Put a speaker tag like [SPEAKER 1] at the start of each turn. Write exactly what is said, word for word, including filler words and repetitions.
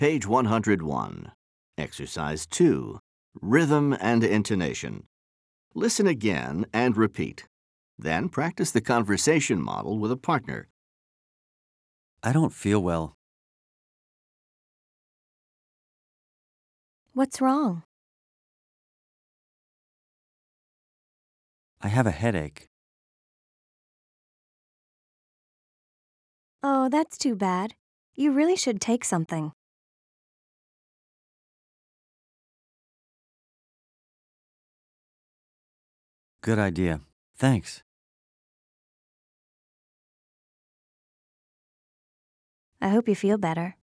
[SPEAKER 1] Page one hundred one. Exercise two. Rhythm and intonation. Listen again and repeat. Then practice the conversation model with a partner.
[SPEAKER 2] I don't feel well.
[SPEAKER 3] What's wrong?
[SPEAKER 2] I have a headache.
[SPEAKER 3] Oh, that's too bad. You really should take something.
[SPEAKER 2] Good idea. Thanks.
[SPEAKER 3] I hope you feel better.